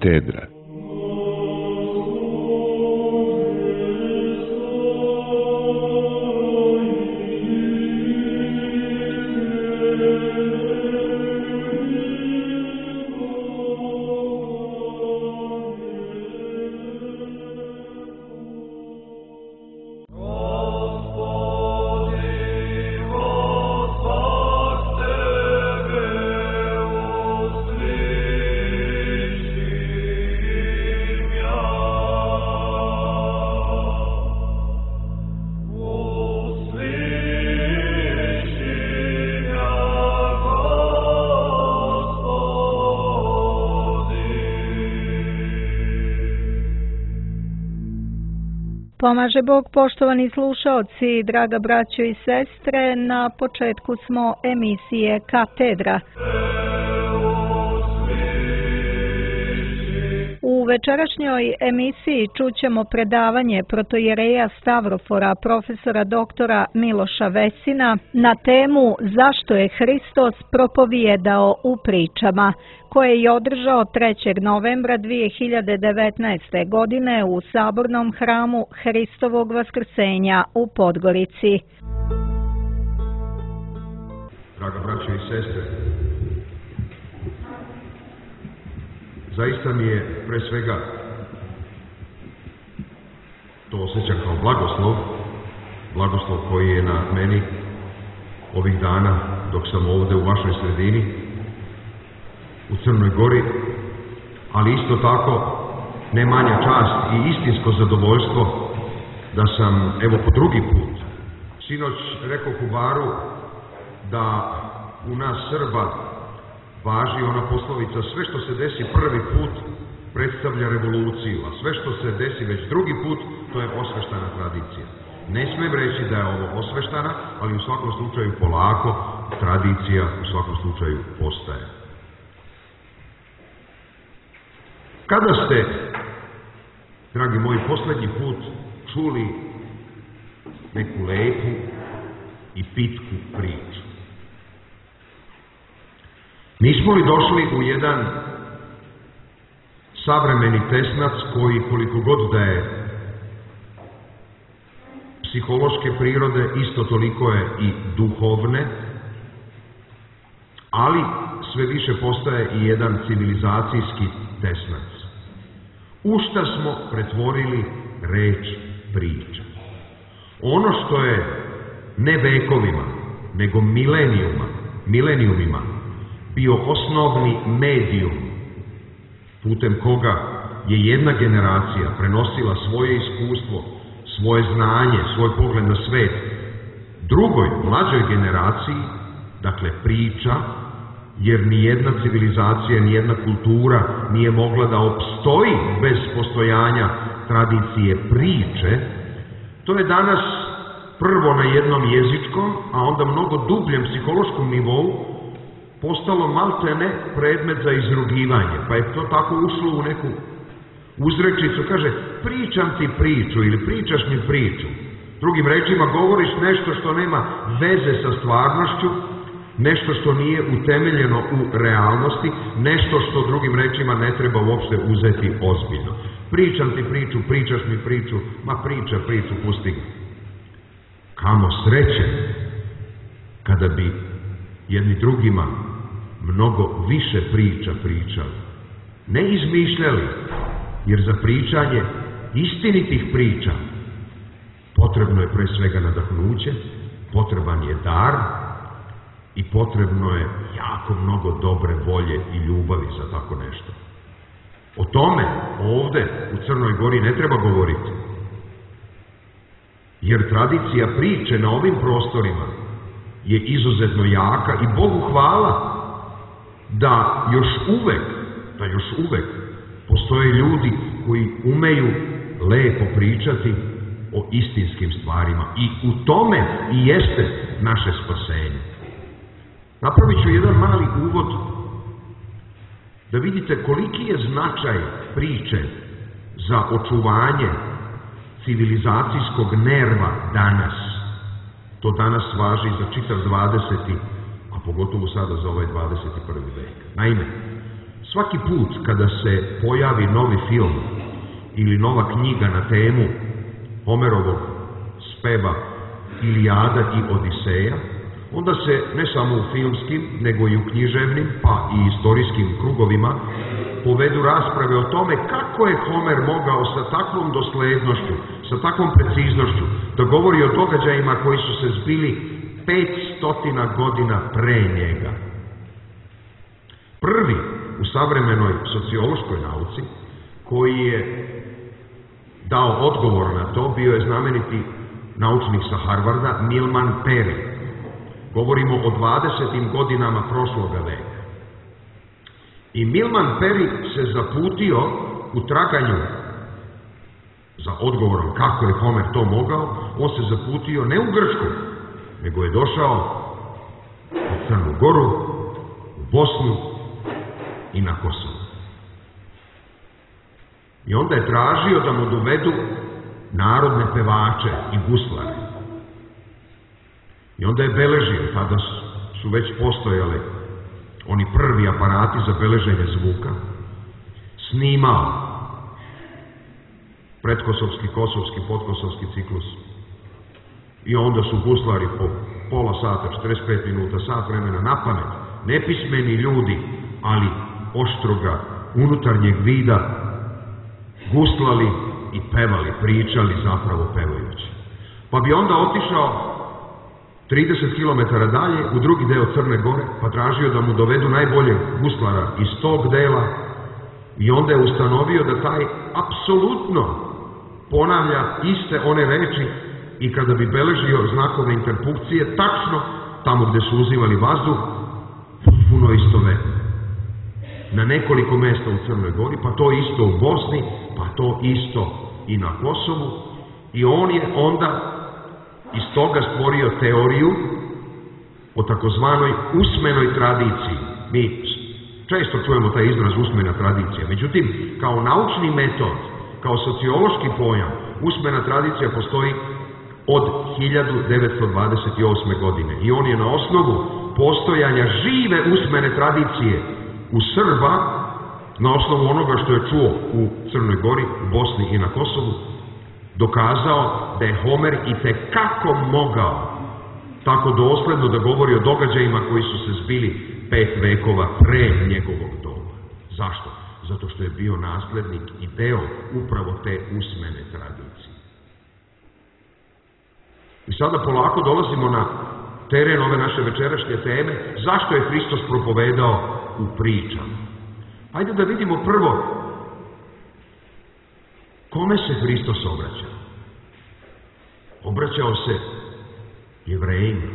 Katedra. Pomaže Bog, poštovani slušaoci, draga braćo i sestre, na početku smo emisije Katedra. U večerašnjoj emisiji čućemo predavanje protojereja Stavrofora, profesora doktora Miloša Vesina, na temu Zašto je Hristos propovijedao u pričama, koje je održao 3. novembra 2019. godine u Sabornom hramu Hristovog Vaskrsenja u Podgorici. Draga braćo i sestre, zaista mi je pre svega to osjećam kao blagoslov koji je na meni ovih dana dok sam ovdje u vašoj sredini u Crnoj Gori, ali isto tako ne manja čast i istinsko zadovoljstvo da sam evo po drugi put. Sinoć rekao Kubaru da u nas Srba važi ona poslovica: sve što se desi prvi put predstavlja revoluciju, a sve što se desi već drugi put, to je osveštana tradicija. Ne smijem reći da je ovo osveštana, ali u svakom slučaju polako tradicija u svakom slučaju postaje. Kada ste, dragi moji, posljednji put čuli neku lepu i pitku priču? Nismo li došli u jedan savremeni tesnac koji, koliko god da je psihološke prirode, isto toliko je i duhovne, ali sve više postaje i jedan civilizacijski tesnac. U šta smo pretvorili reč priča? Ono što je ne vekovima, nego milenijumima bio osnovni medijum putem koga je jedna generacija prenosila svoje iskustvo, svoje znanje, svoj pogled na svet drugoj, mlađoj generaciji, dakle priča, jer nijedna civilizacija, nijedna kultura nije mogla da opstoji bez postojanja tradicije priče. To je danas prvo na jednom jezičkom, a onda mnogo dubljem psihološkom nivou postalo maltene predmet za izrugivanje, pa je to tako ušlo u neku uzrečicu, kaže pričam ti priču ili pričaš mi priču. Drugim rečima, govoriš nešto što nema veze sa stvarnošću, nešto što nije utemeljeno u realnosti, nešto što drugim rečima ne treba uopšte uzeti ozbiljno. Pričam ti priču, pričaš mi priču, ma priču, pusti ga. Kamo sreće kada bi jedni drugima mnogo više priča pričali. Ne izmišljali, jer za pričanje istinitih priča potrebno je pre svega nadahnuće, potreban je dar i potrebno je jako mnogo dobre volje i ljubavi za tako nešto. O tome ovde u Crnoj Gori ne treba govoriti, jer tradicija priče na ovim prostorima je izuzetno jaka i Bogu hvala da još uvek postoje ljudi koji umeju lepo pričati o istinskim stvarima i u tome i jeste naše spasenje. Napravit ću jedan mali uvod da vidite koliki je značaj priče za očuvanje civilizacijskog nerva danas. To danas važi za čitav 20. a pogotovo sada za ovaj 21. vek. Naime, Svaki put kada se pojavi novi film ili nova knjiga na temu Homerovog speva Ilijada i Odiseja, onda se ne samo u filmskim, nego i u književnim, pa i istorijskim krugovima povedu rasprave o tome kako je Homer mogao sa takvom doslednošću, sa takvom preciznošću da govori o događajima koji su se zbili 500 godina pre njega. Prvi u savremenoj sociološkoj nauci koji je dao odgovor na to bio je znameniti naučnik sa Harvarda Milman Perry. Govorimo o 20. godinama prošloga veka. I Milman Perry se zaputio u traganju za odgovorom kako je Homer to mogao. On se zaputio ne u Grčku, nego je došao u Crnu Goru, u Bosnu i na Kosovo. I onda je tražio da mu dovedu narodne pevače i guslare. I onda je beležio, tada su već postojale oni prvi aparati za beleženje zvuka, snimao predkosovski, kosovski, podkosovski ciklus. I onda su guslari po pola sata, 45 minuta, sat vremena napamet, nepismeni ljudi, ali oštroga unutarnjeg vida, guslali i pevali, pričali zapravo pevajući. Pa bi onda otišao 30 km dalje u drugi deo Crne Gore, pa tražio da mu dovedu najboljeg guslara iz tog dela i onda je ustanovio da taj apsolutno ponavlja iste one reči i kada bi beležio znakove interpunkcije, tačno tamo gde su uzimali vazduh, puno istovetno. Na nekoliko mesta u Crnoj Gori, pa to isto u Bosni, pa to isto i na Kosovu. I on je onda iz toga stvorio teoriju o takozvanoj usmenoj tradiciji. Mi često čujemo taj izraz usmena tradicija. Međutim, kao naučni metod, kao sociološki pojam, usmena tradicija postoji od 1928. godine. I on je na osnovu postojanja žive usmene tradicije u Srba, na osnovu onoga što je čuo u Crnoj Gori, u Bosni i na Kosovu, dokazao da je Homer itekako mogao tako dosledno da govori o događajima koji su se zbili 5 vekova pre njegovog doba. Zašto? Zato što je bio naslednik i deo upravo te usmene tradicije. I sada polako dolazimo na teren ove naše večerašnje teme, zašto je Hristos propovedao u pričama. Hajde da vidimo prvo kome se Hristos obraćao. Obraćao se Jevrejima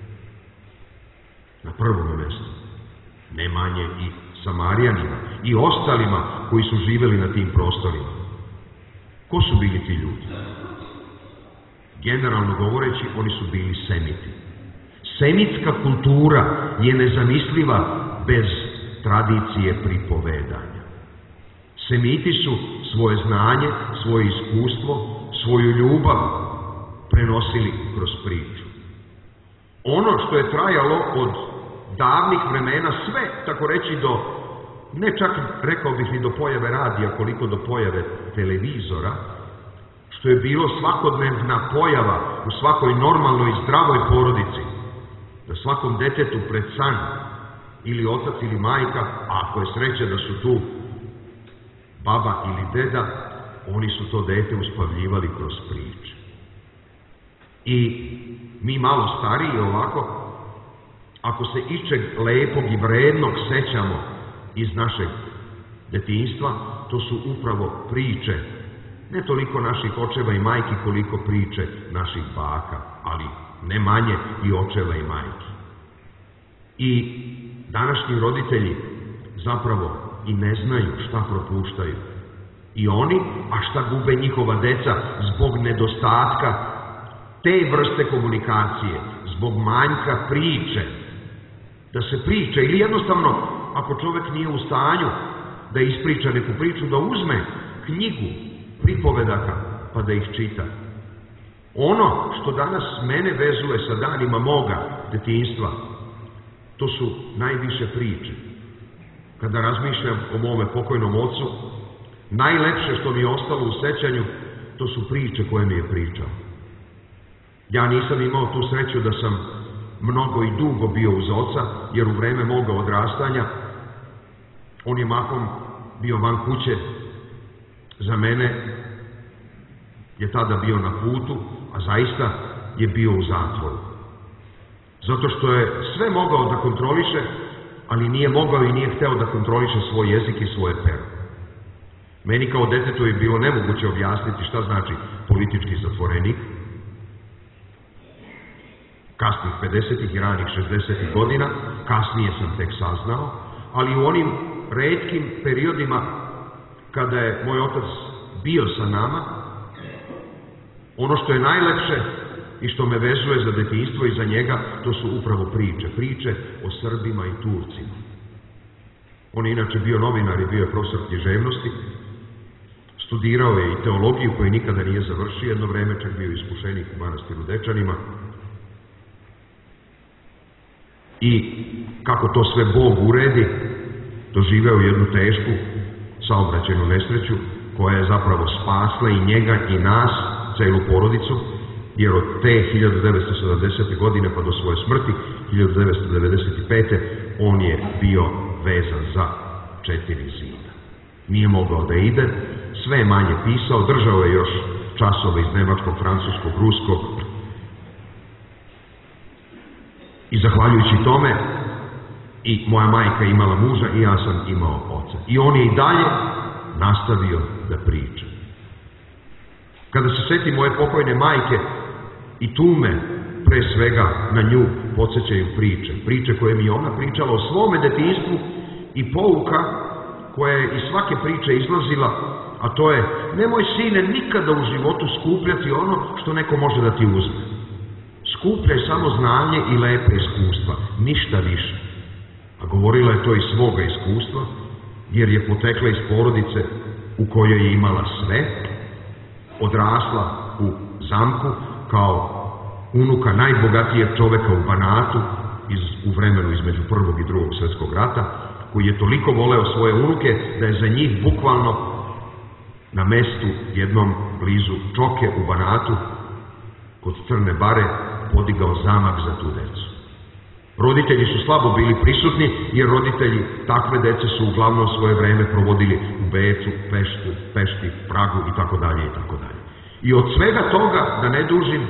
na prvom mjestu, ne manje i Samarijanima i ostalima koji su živeli na tim prostorima. Ko su bili ti ljudi? Generalno govoreći, oni su bili Semiti. Semitska kultura je nezamisliva bez tradicije pripovedanja. Semiti su svoje znanje, svoje iskustvo, svoju ljubav prenosili kroz priču. Ono što je trajalo od davnih vremena sve, tako reći, do, ne čak rekao bih ni do pojave radija, koliko do pojave televizora, što je bilo svakodnevna pojava u svakoj normalnoj i zdravoj porodici, da svakom detetu pred san ili otac ili majka, a ako je sreća da su tu baba ili deda, oni su to dete uspavljivali kroz priče. I mi malo stariji ovako, ako se iščeg lepog i vrednog sećamo iz našeg detinjstva, to su upravo priče, ne toliko naših očeva i majki koliko priče naših baka, ali ne manje i očeva i majki. I današnji roditelji zapravo i ne znaju šta propuštaju. I oni, a šta gube njihova deca zbog nedostatka te vrste komunikacije, zbog manjka priče, da se priča ili jednostavno, ako čovjek nije u stanju da ispriča neku priču, da uzme knjigu pripovedaka pa da ih čita. Ono što danas mene vezuje sa danima moga detinjstva, to su najviše priče. kada razmišljam o mome pokojnom ocu, najlepše što mi je ostalo u sećanju, to su priče koje mi je pričao. Ja nisam imao tu sreću da sam mnogo i dugo bio uz oca, jer u vreme moga odrastanja on je mahom bio van kuće. Za mene je tada bio na putu, a zaista je bio u zatvoru. Zato što je sve mogao da kontroliše, ali nije mogao i nije hteo da kontroliše svoj jezik i svoje pero. Meni kao detetu je bilo nemoguće objasniti šta znači politički zatvorenik. Kasnih 50. i ranih 60. godina, kasnije sam tek saznao, ali u onim retkim periodima kada je moj otac bio sa nama, ono što je najlepše i što me vezuje za detinjstvo i za njega, to su upravo priče o Srbima i Turcima. On je inače bio novinar i bio je profesor književnosti, studirao je i teologiju koju nikada nije završio, jedno vreme čak bio iskušenik u manastiru Dečanima. I kako to sve Bog uredi, doživeo jednu tešku saobraćajnu nesreću koja je zapravo spasla i njega i nas, celu porodicu, jer od te 1970. godine pa do svoje smrti 1995. on je bio vezan za 4 zida. Nije mogao da ide, sve je manje pisao, držao je još časove iz nemačkog, francuskog, ruskog. I zahvaljujući tome i moja majka je imala muža i ja sam imao oca. I on je i dalje nastavio da priča. Kada se seti moje pokojne majke, i tu me pre svega na nju podsjećaju priče koje mi je ona pričala o svome detinjstvu i pouka koja je iz svake priče izlazila, a to je: nemoj, sine, nikada u životu skupljati ono što neko može da ti uzme. Skupljaj samo znanje i lepe iskustva, ništa više. A govorila je to iz svoga iskustva, jer je potekla iz porodice u kojoj je imala sve, odrasla u zamku kao unuka najbogatijeg čoveka u Banatu u vremenu između Prvog i Drugog svjetskog rata, koji je toliko voleo svoje unuke da je za njih bukvalno na mestu jednom blizu Čoke u Banatu kod Crne Bare podigao zamak za tu decu. Roditelji su slabo bili prisutni, jer roditelji takve dece su uglavnom svoje vreme provodili u Beču, Pešti, Pragu i tako dalje i tako dalje. I od svega toga, da ne dužim,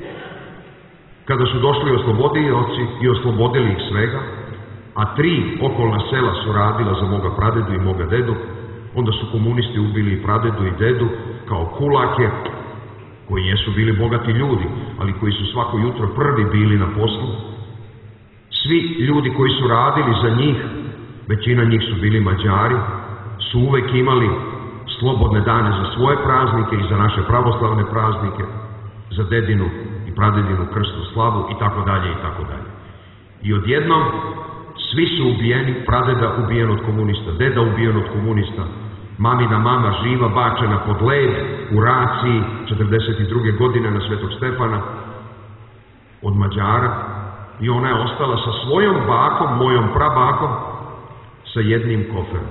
kada su došli oslobodioci i oslobodili ih svega, a 3 okolna sela su radila za moga pradedu i moga dedu, onda su komunisti ubili i pradedu i dedu kao kulake, koji jesu bili bogati ljudi, ali koji su svako jutro prvi bili na poslu. Svi ljudi koji su radili za njih, većina njih su bili Mađari, su uvek imali slobodne dane za svoje praznike i za naše pravoslavne praznike, za dedinu i pradedinu krsnu slavu i tako dalje i tako dalje. I odjednom svi su ubijeni, pradeda ubijen od komunista, deda ubijen od komunista, mamina mama živa bačena pod led u raciji 42. godine na Svetog Stefana od Mađara, i ona je ostala sa svojom bakom, mojom prabakom, sa jednim koferom.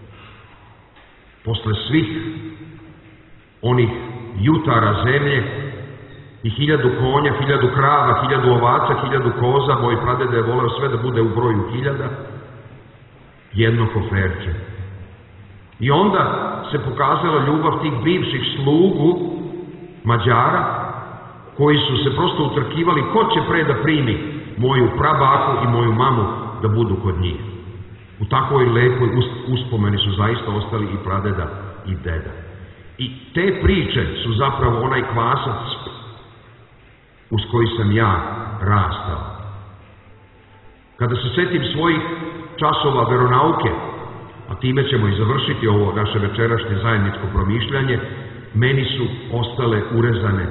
Posle svih onih jutara zemlje i 1000 konja, 1000 krava, 1000 ovaca, 1000 koza, moj pradeda je voleo sve da bude u broju 1000, jedno koferče. I onda se pokazala ljubav tih bivših slugu Mađara, koji su se prosto utrkivali ko će pre da primi moju prabaku i moju mamu da budu kod njih. U takvoj lepoj uspomeni su zaista ostali i pradeda i deda. I te priče su zapravo onaj kvasac uz koji sam ja rastao. Kada se setim svojih časova veronauke, a time ćemo i završiti ovo naše večerašnje zajedničko promišljanje, meni su ostale urezane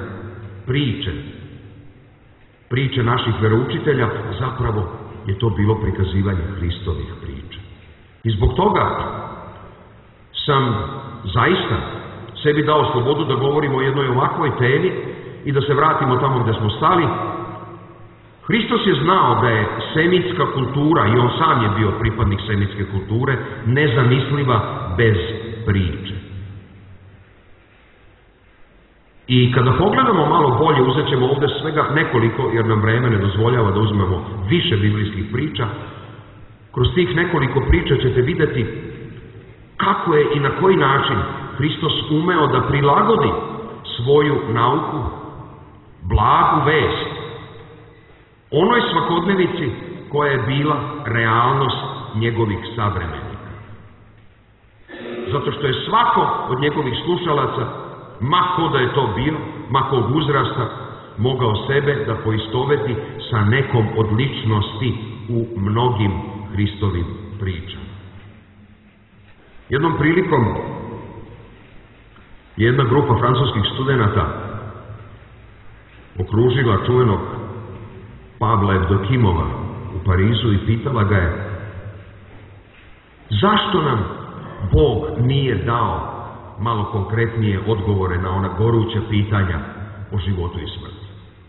priče naših veroučitelja, zapravo je to bilo prikazivanje Hristovih priča. I zbog toga sam zaista sebi dao slobodu da govorimo o jednoj ovakvoj temi i da se vratimo tamo gde smo stali. Hristos je znao da je semitska kultura, i on sam je bio pripadnik semitske kulture, nezamisliva bez priče. I kada pogledamo malo bolje, uzet ćemo ovdje svega nekoliko, jer nam vreme ne dozvoljava da uzmemo više biblijskih priča. Kroz tih nekoliko priča ćete vidjeti kako je i na koji način Hristos umeo da prilagodi svoju nauku, blagu vest, onoj svakodnevici koja je bila realnost njegovih savremenika. Zato što je svako od njegovih slušalaca, ma ko da je to bio, ma kog uzrasta, mogao sebe da poistoveti sa nekom od ličnosti u mnogim Hristovim pričama. Jednom prilikom jedna grupa francuskih studenata okružila čuvenog Pavla Evdokimova u Parizu i pitala ga je: zašto nam Bog nije dao malo konkretnije odgovore na ona goruća pitanja o životu i smrti?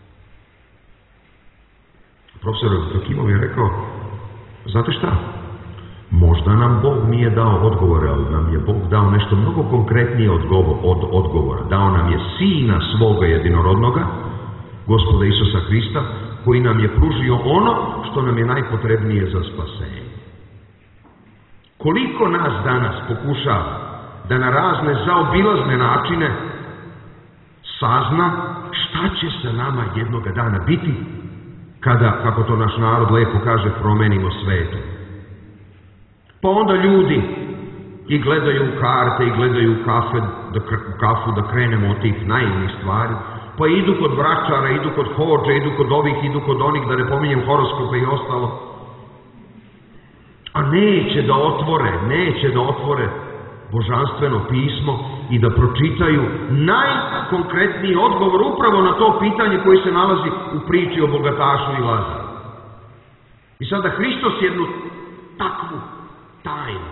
Profesor Evdokimov je rekao: znate šta? Možda nam Bog nije dao odgovore, ali nam je Bog dao nešto mnogo konkretnije od odgovora. Dao nam je Sina svoga jedinorodnoga, Gospoda Isusa Hrista, koji nam je pružio ono što nam je najpotrebnije za spasenje. Koliko nas danas pokušava da na razne zaobilazne načine sazna šta će sa nama jednoga dana biti kada, kako to naš narod lepo kaže, promenimo svetu. Pa onda ljudi i gledaju karte i gledaju kafu da krenemo od tih naivnih stvari, pa idu kod vračara, idu kod hodža, idu kod ovih, idu kod onih, da ne pominjem horoskope i ostalo. A neće da otvore božanstveno pismo i da pročitaju najkonkretniji odgovor upravo na to pitanje koji se nalazi u priči o bogatašu i Lazaru. I sada Hristos jednu takvu tajnu,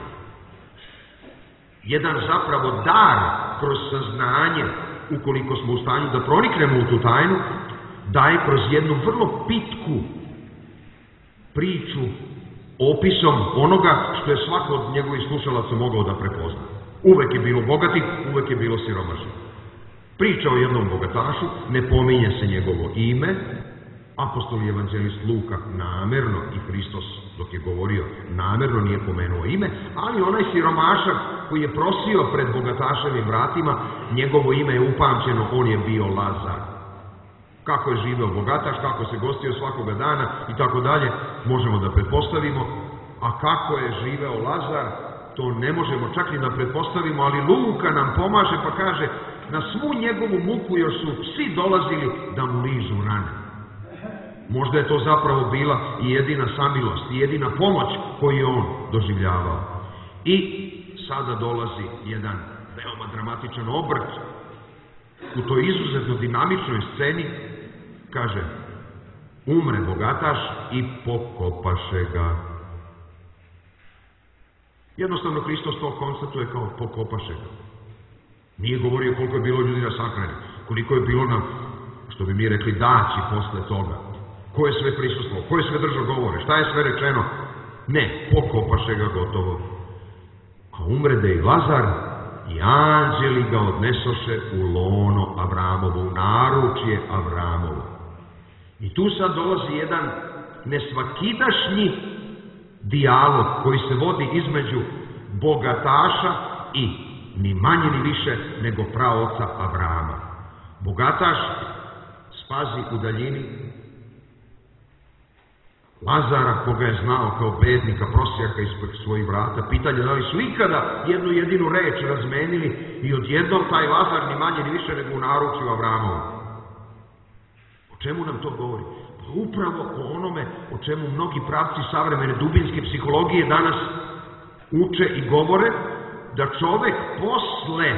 jedan zapravo dar kroz saznanje, ukoliko smo u stanju da proniknemo u tu tajnu, daje kroz jednu vrlo pitku priču, opisom onoga što je svako od njegovih slušalaca mogao da prepozna. Uvek je bilo bogatih, uvek je bilo siromašnih. Priča o jednom bogatašu, ne pominje se njegovo ime, apostol i evanđelist Luka namerno, i Hristos dok je govorio namerno nije pomenuo ime, ali onaj siromašak koji je prosio pred bogataševim vratima, njegovo ime je upamćeno, on je bio Lazar. Kako je živeo bogataš, kako se gostio svakoga dana i tako dalje, možemo da pretpostavimo, a kako je živeo Lazar, to ne možemo čak ni da pretpostavimo, ali Luka nam pomaže pa kaže: na svu njegovu muku još su psi dolazili da mu ližu rane. Možda je to zapravo bila i jedina samilost, i jedina pomoć koju je on doživljavao. I sada dolazi jedan veoma dramatičan obrt u toj izuzetno dinamičnoj sceni. Kaže: umre bogataš i pokopaše ga. Jednostavno Hristos to konstatuje kao pokopaše ga. Nije govorio koliko je bilo ljudi nasakrani, koliko je bilo na, što bi mi rekli, daći posle toga. Ko je sve prisustvovao, ko je sve držao govore, šta je sve rečeno? Ne, pokopaše ga, gotovo. A umrede i Lazar, i anđeli ga odnesoše u lono Avramovo, u naručje Avramovo. I tu sad dolazi jedan nesvakidašnji dijalog koji se vodi između bogataša i ni manje ni više nego praoca Avrama. Bogataš spazi u daljini Lazara, koga je znao kao bednika, prosjaka ispred svojih vrata. Pitanje da li su ikada jednu jedinu reč razmenili i odjednom taj Lazar ni manje ni više nego u naručju Avramovu. O čemu nam to govori? Pa upravo o onome o čemu mnogi pravci savremene dubinske psihologije danas uče i govore, da čovek posle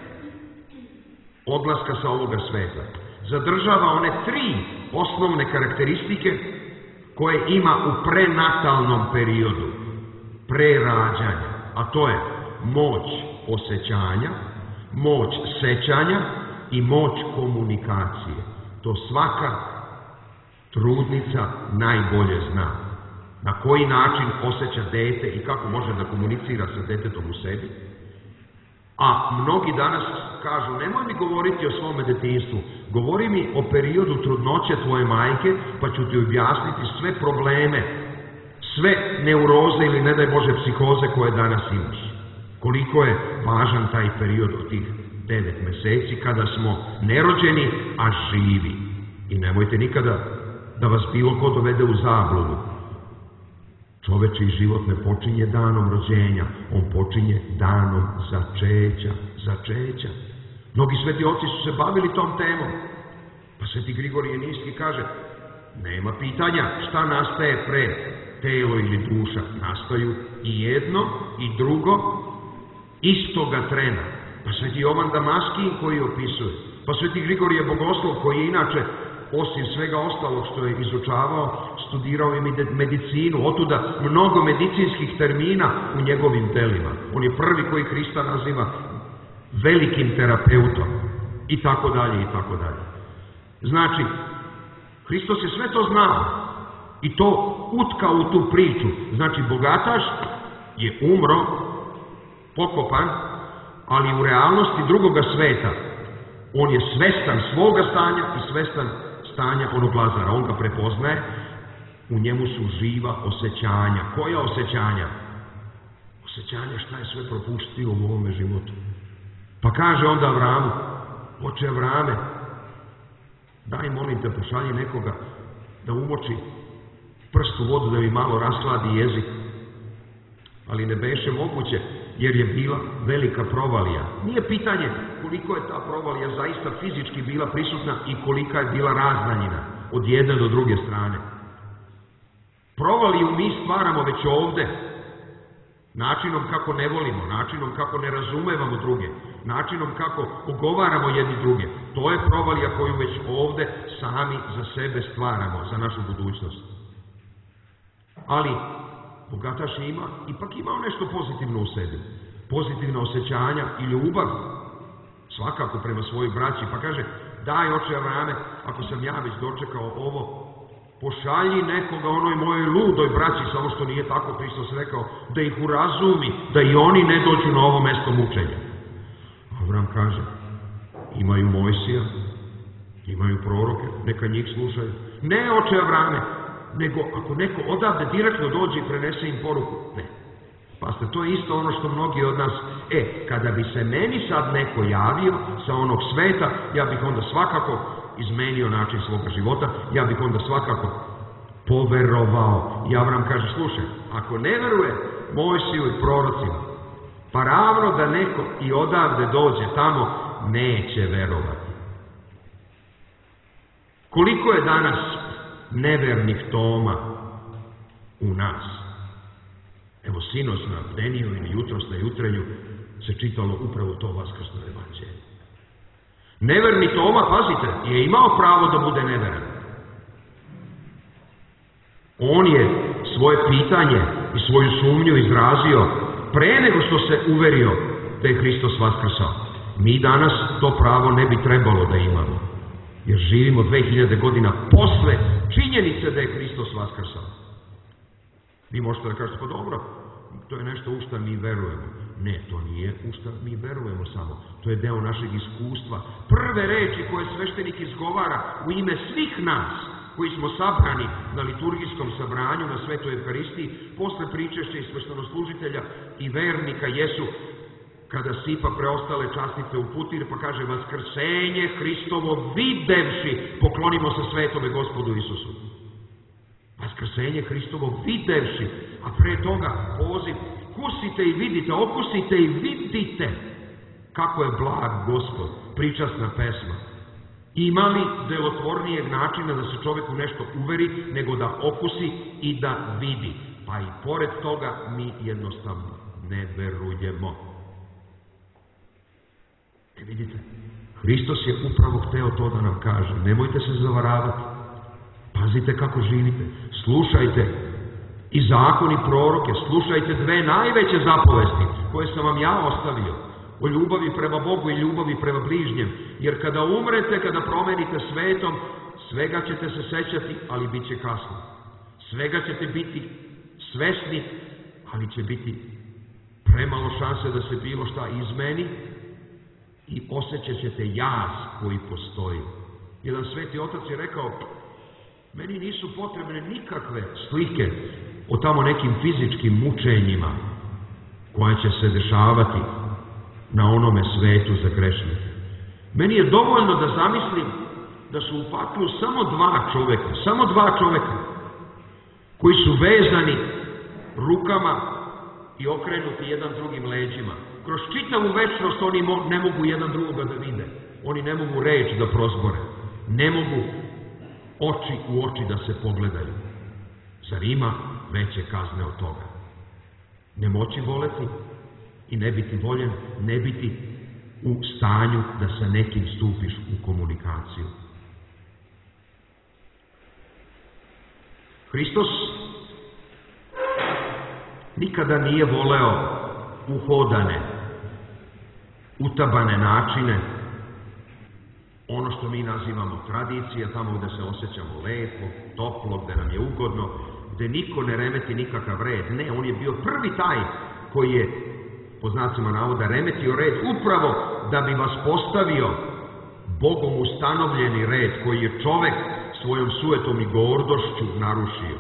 odlaska sa ovoga sveta zadržava one 3 osnovne karakteristike koje ima u prenatalnom periodu, pre rađanja, a to je moć osjećanja, moć sećanja i moć komunikacije. To svaka Trudnica najbolje zna na koji način osjeća dete i kako može da komunicira sa detetom u sebi. A mnogi danas kažu, nemoj mi govoriti o svome detinjstvu, govori mi o periodu trudnoće tvoje majke, pa ću ti objasniti sve probleme, sve neuroze ili ne daj Bože psihoze koje danas imaš. Koliko je važan taj period od tih 9 meseci kada smo nerođeni, a živi. I nemojte nikada da vas bilo ko dovede u zabludu. Čovečiji život ne počinje danom rođenja, on počinje danom začeća. Mnogi sveti oci su se bavili tom temom. Pa sveti Grigorije Niski kaže, nema pitanja šta nastaje pre, telo ili duša. Nastaju i jedno i drugo istoga trena. Pa sveti Jovan Damaskijin koji opisuje, pa sveti Grigorije Bogoslov koji je inače, osim svega ostalog što je izučavao, studirao i medicinu, otuda mnogo medicinskih termina u njegovim telima. On je prvi koji Hrista naziva velikim terapeutom i tako dalje i tako dalje. Znači, Hristos je sve to znao i to utkao u tu priču. Znači, bogataš je umro, pokopan, ali u realnosti drugoga sveta. On je svestan svoga stanja i svestan stanja onog Lazara. On ga prepoznaje, u njemu su živa osjećanja. Koja osjećanja? Osjećanja šta je sve propustio u ovome životu. Pa kaže onda Avramu, oče Avrame, daj molim te, pošalji nekoga da umoči prst u vodu da mi malo rasladi jezik. Ali ne beše moguće, jer je bila velika provalija. Nije pitanje koliko je ta provalija zaista fizički bila prisutna i kolika je bila razdaljina od jedne do druge strane. Provaliju mi stvaramo već ovde, načinom kako ne volimo, načinom kako ne razumevamo druge, načinom kako ogovaramo jedni druge. To je provalija koju već ovde sami za sebe stvaramo, za našu budućnost. Ali bogataš ipak imao nešto pozitivno u sebi. Pozitivna osjećanja i ljubav, svakako prema svojoj braći. Pa kaže, daj oče Avrame, ako sam ja već dočekao ovo, pošalji nekoga onoj mojoj ludoj braći, samo što nije tako Hristos rekao, da ih urazumi, da i oni ne dođu na ovo mesto mučenja. Avram kaže, imaju Mojsija, imaju proroke, neka njih slušaju. Ne oče Avrame, nego ako neko odavde direktno dođe i prenese im poruku. Ne. Pazite, to je isto ono što mnogi od nas, kada bi se meni sad neko javio sa onog sveta, ja bih onda svakako izmenio način svoga života, ja bih onda svakako poverovao. I Avram kaže, slušaj, ako ne veruje Mojsiju i prorocima, pa ravno da neko i odavde dođe tamo, neće verovati. Koliko je danas nevernih Toma u nas? Evo, sinoć na Bdeniju ili jutros na jutrenju se čitalo upravo to vaskrsno evanđelje. Neverni Toma, pazite, je imao pravo da bude neveran. On je svoje pitanje i svoju sumnju izrazio pre nego što se uverio da je Hristos vaskrsao. Mi danas to pravo ne bi trebalo da imamo, jer živimo 2000 godina posle činjenice da je Hristos vaskrsao. Vi možete da kažete, pa dobro, to je nešto u šta mi verujemo. Ne, to nije u šta mi verujemo samo. To je deo našeg iskustva. Prve reči koje sveštenik izgovara u ime svih nas, koji smo sabrani na liturgijskom sabranju, na Svetoj Evharistiji, posle pričešća i sveštenoslужitelja i vernika jesu, kada sipa preostale častice u putir, pa kaže, vaskrsenje Hristovo videvši, poklonimo se svetome Gospodu Isusu. Vaskrsenje Hristovo videvši, a pre toga poziv, kusite i vidite, okusite i vidite kako je blag Gospod, pričasna pesma. Ima li delotvornijeg načina da se čovjek u nešto uveri, nego da okusi i da vidi? Pa i pored toga mi jednostavno ne verujemo. Vidite, Hristos je upravo hteo to da nam kaže. Nemojte se zavaravati. Pazite kako živite. Slušajte i zakon i proroke. Slušajte dve najveće zapovesti koje sam vam ja ostavio. O ljubavi prema Bogu i ljubavi prema bližnjem. Jer kada umrete, kada promenite svetom, svega ćete se sećati, ali bit će kasno. Svega ćete biti svesni, ali će biti premalo šanse da se bilo šta izmeni i osjećat ćete jaz koji postoji. Jedan sveti otac je rekao, meni nisu potrebne nikakve slike o tamo nekim fizičkim mučenjima koja će se dešavati na onome svetu za grešnike. Meni je dovoljno da zamislim da su u paklu samo dva čoveka koji su vezani rukama i okrenuti jedan drugim leđima. Kroz čitavu večnost oni ne mogu jedan drugoga da vide. Oni ne mogu reč da prozbore. Ne mogu oči u oči da se pogledaju. Zar ima veće kazne od toga? Ne moći voleti i ne biti voljen, ne biti u stanju da sa nekim stupiš u komunikaciju. Hristos nikada nije voleo uhodane, utabane načine, ono što mi nazivamo tradicija, tamo gde se osjećamo lepo, toplo, gde nam je ugodno, gde niko ne remeti nikakav red. Ne, on je bio prvi taj koji je, po znacima navoda, remetio red upravo da bi vas postavio Bogom ustanovljeni red koji je čovek svojom suetom i gordošću narušio.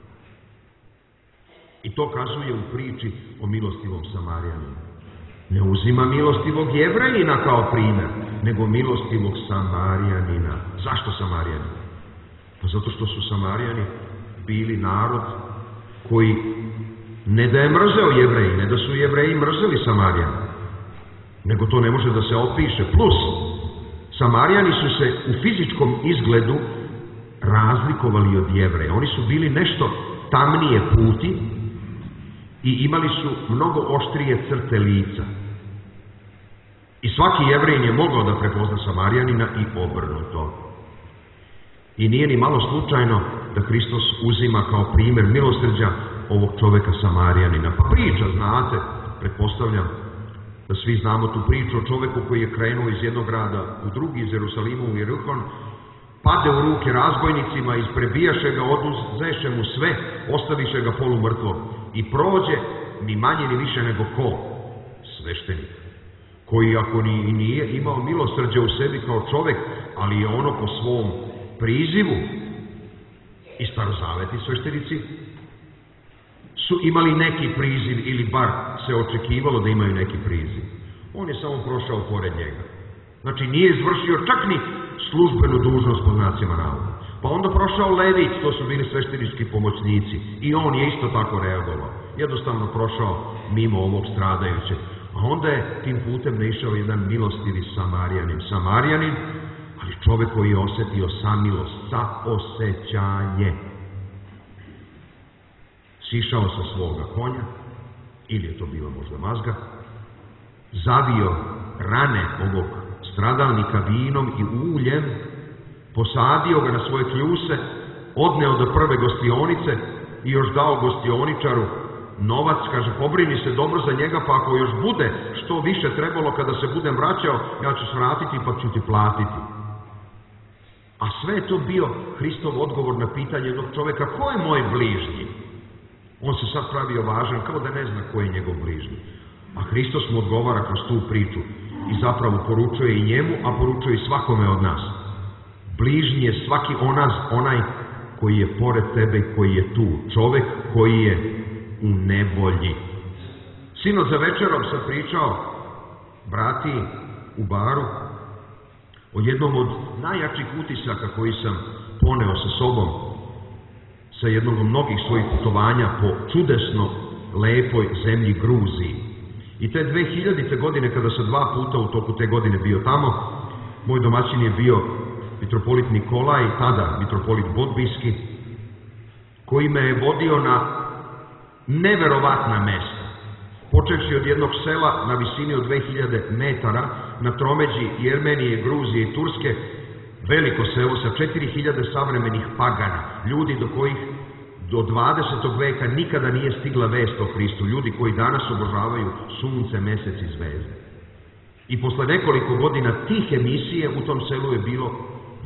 I to kazuje u priči o milostivom Samarijaninu. Ne uzima milostivog Jevrejina kao primer, nego milostivog Samarijanina. Zašto Samarijanin? Pa zato što su Samarijani bili narod koji ne da je mrzeo Jevreji, ne da su Jevreji mrzeli Samarijani, nego to ne može da se opiše. Plus, Samarijani su se u fizičkom izgledu razlikovali od Jevreja. Oni su bili nešto tamnije puti i imali su mnogo oštrije crte lica. I svaki Jevrejin je mogao da prepozna Samarijanina i obrnuto. I nije ni malo slučajno da Hristos uzima kao primjer milosrđa ovog čoveka Samarijanina. Pa priča, znate, pretpostavljam da svi znamo tu priču o čoveku koji je krenuo iz jednog grada u drugi, iz Jerusalima u Jerihon, pade u ruke razbojnicima, isprebijaše ga, oduzeše mu sve, ostaviše ga polumrtvog i prođe ni manje ni više nego ko? Sveštenik, koji ako nije imao milosrđe u sebi kao čovek, ali je ono po svom prizivu, i starozavetni sveštenici su imali neki priziv ili bar se očekivalo da imaju neki priziv. On je samo prošao pored njega. Znači nije izvršio čak ni službenu dužnost po znacima navoda. Pa onda prošao Levit, to su bili sveštenički pomoćnici i on je isto tako reagovao. Jednostavno prošao mimo ovog stradajućeg. A onda je tim putem naišao jedan milostivi Samarijanin, ali čovek koji je osetio samilost, saosećanje. Sišao sa svoga konja, ili je to bila možda mazga, zavio rane ovog stradalnika vinom i uljem, posadio ga na svoje kljuse, odneo do prve gostionice i još dao gostioničaru novac, kaže, pobrini se dobro za njega, pa ako još bude što više trebalo kada se budem vraćao, ja ću svratiti pa ću ti platiti. A sve je to bio Hristov odgovor na pitanje jednog čoveka, ko je moj bližnji? On se sad pravio važan, kao da ne zna ko je njegov bližnji. A Hristos mu odgovara kroz tu priču i zapravo poručuje i njemu, a poručuje i svakome od nas. Bližnji je svaki onaj koji je pored tebe, koji je tu. Čovek koji je u nevolji. Sinoć za večerom sam pričao brati u baru o jednom od najjačih utisaka koji sam poneo sa sobom sa jednog od mnogih svojih putovanja po čudesno lepoj zemlji Gruziji. I te 2000. godine, kada sam 2 puta u toku te godine bio tamo, moj domaćin je bio mitropolit Nikolaj, tada mitropolit Bodbijski, koji me je vodio na neverovatna mesta. Počevši od jednog sela na visini od 2000 metara, na tromeđi Jermenije, Gruzije i Turske, veliko selo sa 4000 savremenih pagana, ljudi do kojih do 20. veka nikada nije stigla vest o Hristu, ljudi koji danas obožavaju sunce, mesec i zvezde. I posle nekoliko godina tih emisije u tom selu je bilo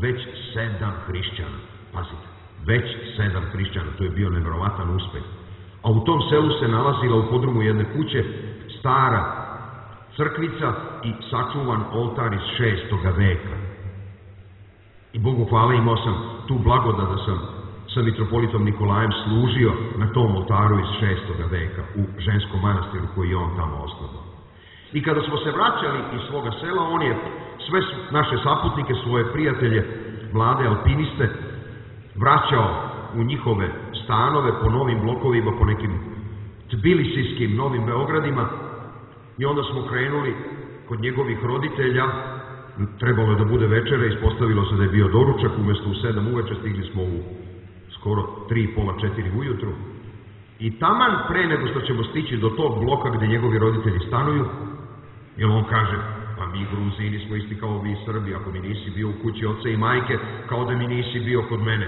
već 7 hrišćana. Pazite, već 7 hrišćana, to je bio nevjerovatan uspeh. A u tom selu se nalazila u podrumu jedne kuće stara crkvica i sačuvan oltar iz 6. veka. I Bogu hvala, imao sam tu blagodat da sam sa mitropolitom Nikolajem služio na tom oltaru iz 6. veka u ženskom manastiru koji je on tamo osnovao. I kada smo se vraćali iz svoga sela, on je sve naše saputnike, svoje prijatelje, mlade alpiniste, vraćao u njihove stanove po novim blokovima, po nekim tbilisijskim novim Beogradima, i onda smo krenuli kod njegovih roditelja. Trebalo je da bude večera, ispostavilo se da je bio doručak, umjesto u 7 uveče stigli smo u skoro 3, pola 4 ujutru. I taman pre nego što ćemo stići do tog bloka gdje njegovi roditelji stanuju, jer on kaže, pa mi Gruzini smo isti kao vi Srbi, ako mi nisi bio u kući oca i majke, kao da mi nisi bio kod mene.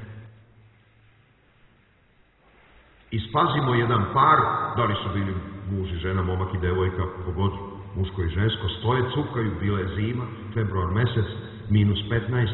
I spazimo jedan par, da li su bili muž i žena, momak i devojka, pogod muško i žensko, stoje, cupkaju, bila je zima, februar mesec, -15.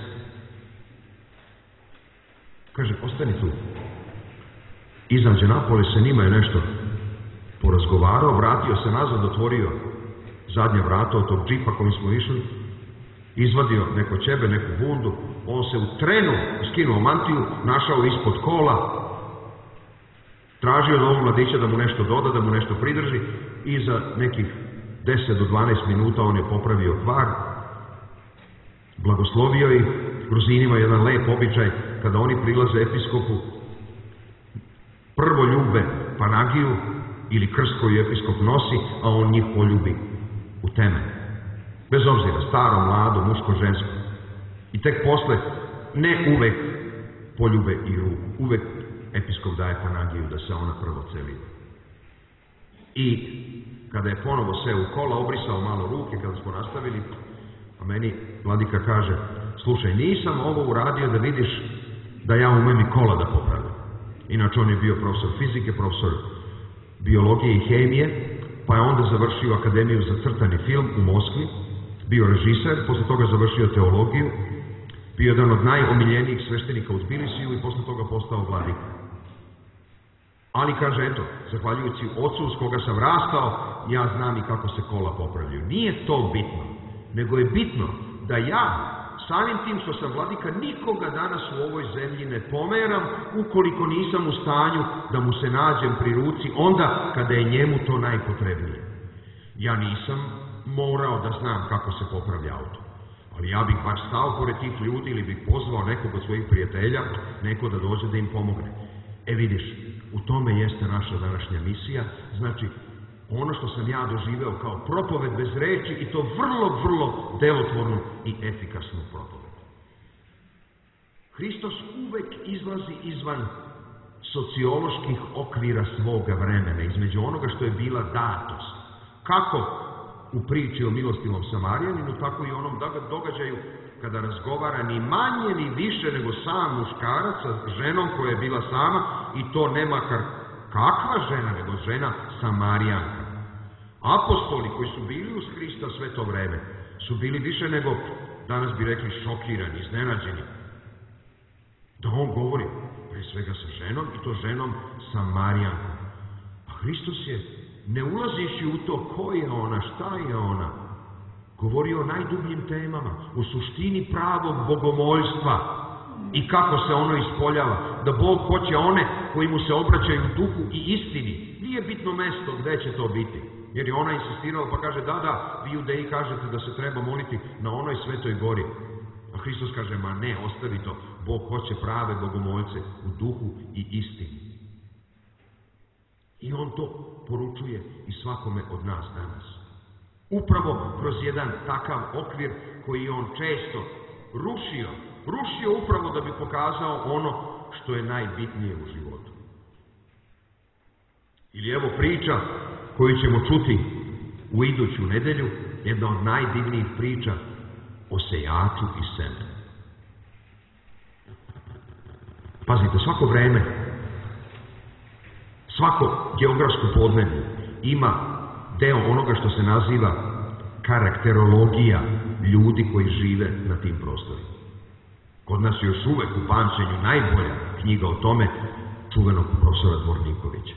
Kaže, ostani tu. Izađe napolje, sa njima je nešto porazgovarao, vratio se nazad, otvorio zadnje vrata od tog džipa kojim smo išli, izvadio neko ćebe, neku bundu, on se u trenu skinuo mantiju, našao ispod kola, tražio od ovog mladića da mu nešto doda, da mu nešto pridrži, i za nekih 10 do 12 minuta on je popravio kvar, blagoslovio ih. Gruzini imaju jedan lep običaj, kada oni prilaze episkopu, prvo ljube panagiju ili krst koju episkop nosi, a on njih poljubi u temelj. Bez obzira, staro, mlado, muško, žensko. I tek posle, ne uvek poljube i ruku, uvek episkop daje panagiju da se ona prvo celi. I kada je ponovo seo u kola, obrisao malo ruke kada smo nastavili, a meni vladika kaže, slušaj, nisam ovo uradio da vidiš da ja umem i kola da popravim. Inače on je bio profesor fizike, profesor biologije i hemije, pa je onda završio Akademiju za crtani film u Moskvi, bio režiser, posle toga završio teologiju, bio jedan od najomiljenijih sveštenika u Tbilisiju i posle toga postao vladika. Ali kaže, eto, zahvaljujući ocu s koga sam rastao, ja znam i kako se kola popravljaju. Nije to bitno, nego je bitno da ja, samim tim što sam vladika, nikoga danas u ovoj zemlji ne pomeram ukoliko nisam u stanju da mu se nađem pri ruci onda kada je njemu to najpotrebnije. Ja nisam morao da znam kako se popravlja auto, ali ja bih baš stao pored tih ljudi ili bih pozvao nekog od svojih prijatelja, neko da dođe da im pomogne. E vidiš, u tome jeste naša današnja misija, znači ono što sam ja doživeo kao propoved bez reči, i to vrlo, vrlo delotvornu i efikasnu propoved. Hristos uvek izlazi izvan socioloških okvira svoga vremena, između onoga što je bila datost. Kako u priči o milostivom Samarijaninu, tako i onom događaju kada razgovara ni manje ni više nego sam muškarac sa ženom koja je bila sama, i to ne makar kakva žena, nego žena Samarijanka. Apostoli koji su bili uz Hrista sve to vreme su bili više nego, danas bi rekli, šokirani, iznenađeni. Da on govori pre svega sa ženom, i to ženom Samarijankom. A Hristos je, ne ulaziši u to ko je ona, šta je ona, govori o najdubljim temama, o suštini pravog bogomoljstva i kako se ono ispoljava, da Bog hoće one koji mu se obraćaju u duhu i istini. Nije bitno mesto gde će to biti, jer je ona insistirala pa kaže, da, vi Judeji kažete da se treba moliti na onoj svetoj gori. A Hristos kaže, ma ne, ostavi to, Bog hoće prave bogomoljce u duhu i istini. I on to poručuje i svakome od nas danas. Upravo kroz jedan takav okvir koji on često rušio upravo da bi pokazao ono što je najbitnije u životu. Ili evo priča koju ćemo čuti u iduću nedelju, jedna od najdivnijih priča o sejaču i semenu. Pazite, svako vreme, svako geografsko podneblje ima deo onoga što se naziva karakterologija ljudi koji žive na tim prostorima. Kod nas je još uvek u pamćenju najbolja knjiga o tome čuvenog profesora Dvornikovića.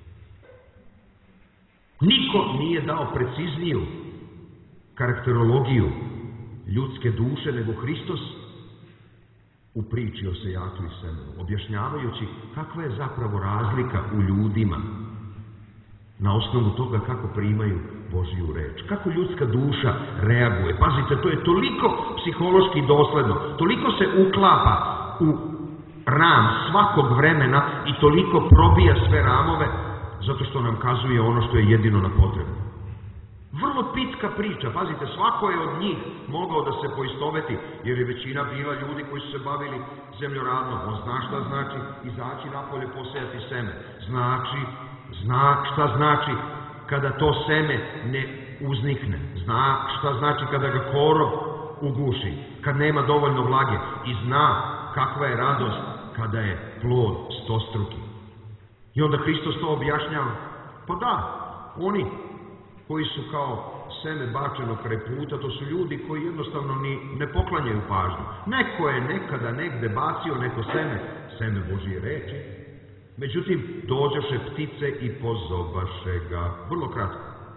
Niko nije dao precizniju karakterologiju ljudske duše nego Hristos u priči o sejaku i semenu, objašnjavajući kakva je zapravo razlika u ljudima na osnovu toga kako primaju Božju reč, kako ljudska duša reaguje. Pazite, to je toliko psihološki dosledno, toliko se uklapa u ram svakog vremena i toliko probija sve ramove, zato što nam kazuje ono što je jedino na potrebu. Vrlo pitka priča, pazite, svako je od njih mogao da se poistoveti, jer je većina bila ljudi koji su se bavili zemljoradnom. On zna šta znači izaći napolje posejati seme. Zna šta znači kada to seme ne uznikne. Zna šta znači kada ga korov uguši, kad nema dovoljno vlage. I zna kakva je radost kada je plod stostruki. I onda Hristos to objašnjava. Pa da, oni koji su kao seme bačeno kraj puta, to su ljudi koji jednostavno ni ne poklanjaju pažnju. Neko je nekada negde bacio neko seme Božije reči, međutim, dođoše ptice i pozobaše ga. Vrlo kratko.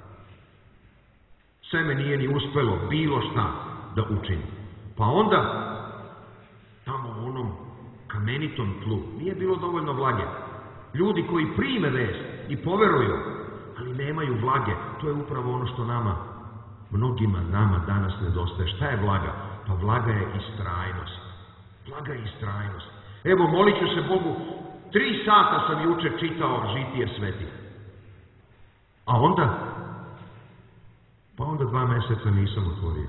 Seme nije ni uspelo bilo šta da učini. Pa onda, tamo u onom kamenitom tlu, nije bilo dovoljno vlage. Ljudi koji prime vest i poveruju, ali nemaju vlage, to je upravo ono što mnogima nama danas nedostaje. Šta je vlaga? Pa vlaga je istrajnost. Vlaga je istrajnost. Evo, molit ću se Bogu, 3 sata sam juče čitao Žitije svetih. A onda? Pa onda 2 meseca nisam otvorio.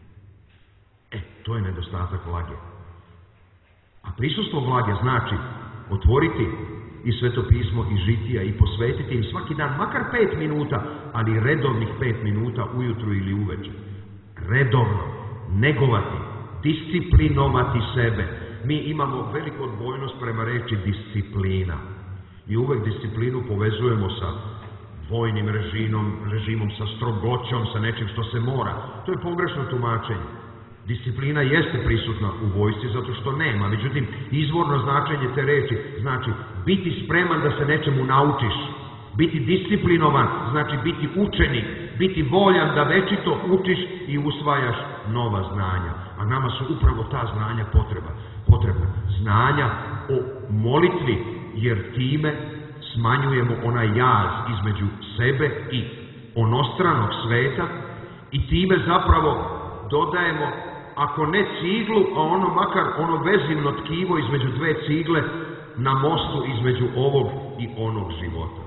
To je nedostatak vlage. A prisustvo vlage znači otvoriti i svetopismo i Žitija i posvetiti im svaki dan, makar 5 minuta, ali redovnih 5 minuta ujutru ili uveče. Redovno, negovati, disciplinovati sebe. Mi imamo veliku odbojnost prema reči disciplina. I uvek disciplinu povezujemo sa vojnim režimom, sa strogoćom, sa nečim što se mora. To je pogrešno tumačenje. Disciplina jeste prisutna u vojsci zato što nema, međutim, izvorno značenje te reči znači biti spreman da se nečemu naučiš. Biti disciplinovan znači biti učenik, biti voljan da večito učiš i usvajaš nova znanja. A nama su upravo ta znanja potrebna. Znanja o molitvi, jer time smanjujemo onaj jaz između sebe i onostranog sveta i time zapravo dodajemo, ako ne ciglu, a makar ono vezivno tkivo između 2 cigle na mostu između ovog i onog života.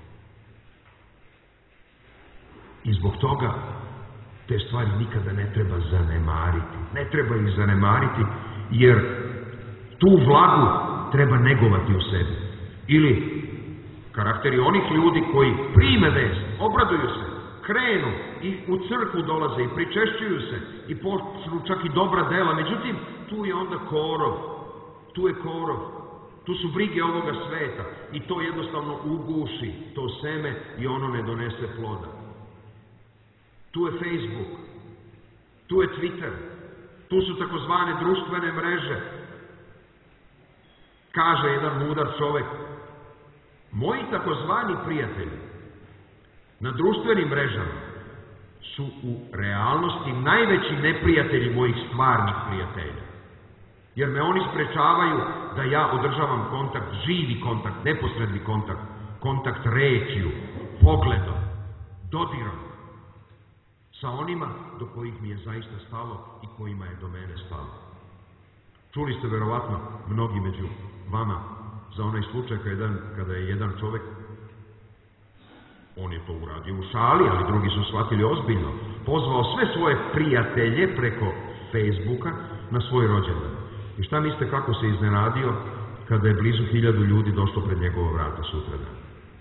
I zbog toga te stvari nikada ne treba zanemariti. Ne treba ih zanemariti, jer tu vlagu treba negovati u sebi. Ili karakteri onih ljudi koji prime vest, obraduju se, krenu i u crkvu dolaze i pričešćuju se i počnu čak i dobra dela, međutim, tu je onda korov, tu su brige ovoga sveta i to jednostavno uguši to seme i ono ne donese ploda. Tu je Facebook, tu je Twitter, tu su takozvane društvene mreže. Kaže jedan mudar čovek, moji takozvani prijatelji na društvenim mrežama su u realnosti najveći neprijatelji mojih stvarnih prijatelja. Jer me oni sprečavaju da ja održavam kontakt, živi kontakt, neposredni kontakt rečju, pogledom, dodirom sa onima do kojih mi je zaista stalo i kojima je do mene stalo. Čuli ste verovatno mnogi među vama za onaj slučaj kada je jedan čovek, on je to uradio u šali, ali drugi su shvatili ozbiljno, pozvao sve svoje prijatelje preko Facebooka na svoj rođendan. I šta mislite kako se iznenadio kada je blizu 1000 ljudi došlo pred njegova vrata sutradan?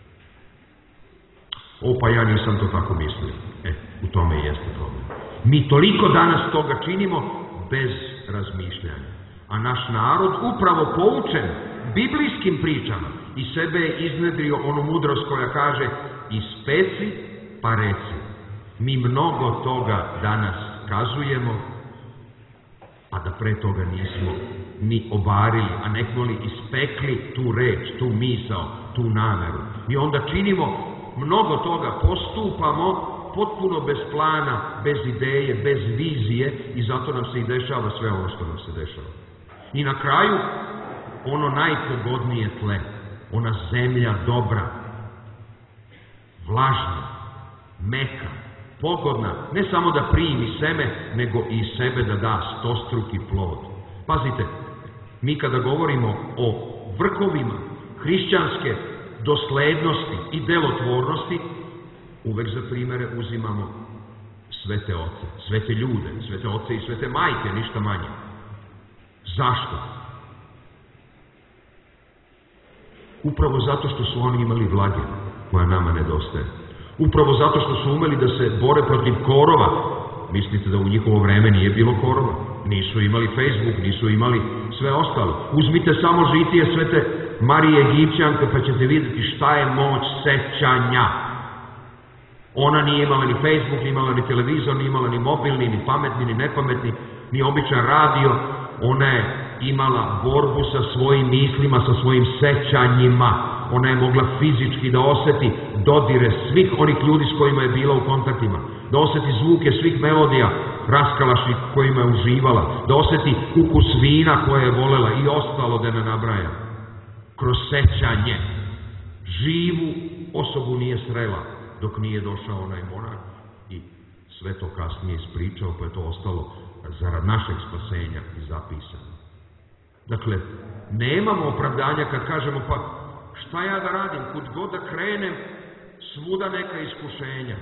Pa ja nisam to tako mislio. U tome i jeste problem. Mi toliko danas toga činimo bez razmišljanja. A naš narod, upravo poučen biblijskim pričama, i sebe je iznedrio onu mudrost koja kaže ispeci pa reci. Mi mnogo toga danas kazujemo, a da pre toga nismo ni obarili, a nekmoli ispekli tu reč, tu misao, tu nameru. I onda činimo mnogo toga, postupamo potpuno bez plana, bez ideje, bez vizije i zato nam se i dešava sve ono što nam se dešava. I na kraju, ono najpogodnije tle, ona zemlja dobra, vlažna, meka, pogodna, ne samo da primi seme, nego i sebe da da stostruki plod. Pazite, mi kada govorimo o vrhovima hrišćanske doslednosti i delotvornosti, uvek za primere uzimamo svete oce, svete ljude, svete oce i svete majke, ništa manje. Zašto? Upravo zato što su oni imali vlage koja nama nedostaje. Upravo zato što su umeli da se bore protiv korova. Mislite da u njihovo vreme nije bilo korova? Nisu imali Facebook, nisu imali sve ostalo. Uzmite samo žitije svete Marije Egipćanke pa ćete vidjeti šta je moć sećanja. Ona nije imala ni Facebook, nije imala ni televizor, nije imala ni mobilni, ni pametni, ni nepametni, ni običan radio. Ona je imala borbu sa svojim mislima, sa svojim sećanjima. Ona je mogla fizički da oseti dodire svih onih ljudi s kojima je bila u kontaktima, da oseti zvuke svih melodija raskalašnih kojima je uživala, da oseti ukus vina koje je volela i ostalo da ne nabraja. Kroz sećanje živu osobu nije srela dok nije došao onaj monah i sve to kasnije ispričao, pa je to ostalo zarad našeg spasenja i zapisano. Dakle, nemamo opravdanja kad kažemo pa šta ja da radim, kud god da krenem, svuda neka iskušenja.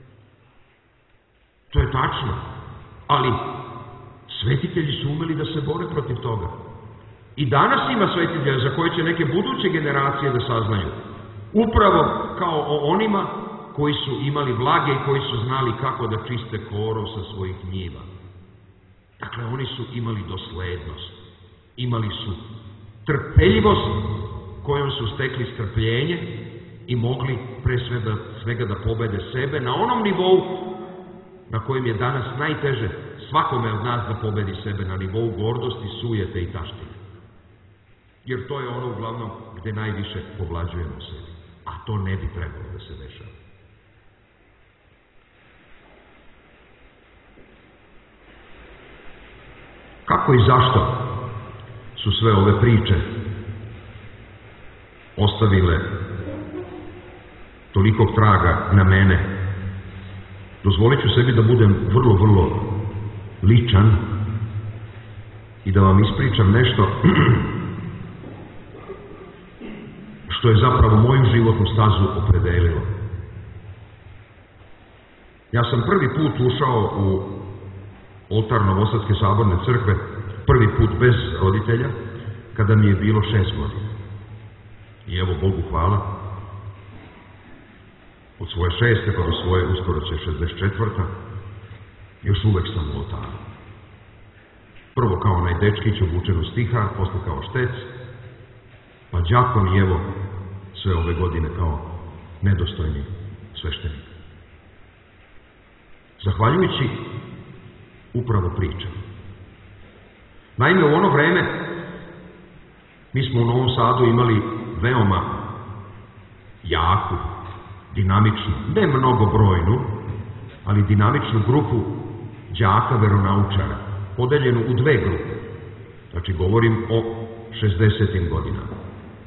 To je tačno, ali svetitelji su umeli da se bore protiv toga. I danas ima svetitelja za koje će neke buduće generacije da saznaju. Upravo kao o onima koji su imali vlage i koji su znali kako da čiste korov sa svojih njiva. Dakle, oni su imali doslednost, imali su trpeljivost kojom su stekli strpljenje i mogli pre svega da pobede sebe na onom nivou na kojem je danas najteže svakome od nas da pobedi sebe, na nivou gordosti, sujete i taštine. Jer to je ono uglavnom gde najviše povlađujemo sebi. A to ne bi trebalo da se dešava. Kako i zašto su sve ove priče ostavile tolikog traga na mene? Dozvolit ću sebi da budem vrlo ličan i da vam ispričam nešto što je zapravo moju životnu stazu opredelilo. Ja sam prvi put ušao u oltar Novosadske saborne crkve, prvi put bez roditelja, kada mi je bilo 6 godina. I evo, Bogu hvala, od svoje 6. pa do svoje uskoro će 64. još uvek sam u oltaru. Prvo kao onaj dečkić obučen u stihar, posle kao štec, pa đakon i evo sve ove godine kao nedostojni sveštenik. Zahvaljujući upravo pričam. Naime, u ono vreme mi smo u Novom Sadu imali veoma jaku, dinamičnu, ne mnogobrojnu, ali dinamičnu grupu đaka veronaučara, podeljenu u 2 grupe. Znači, govorim o 60. godinama.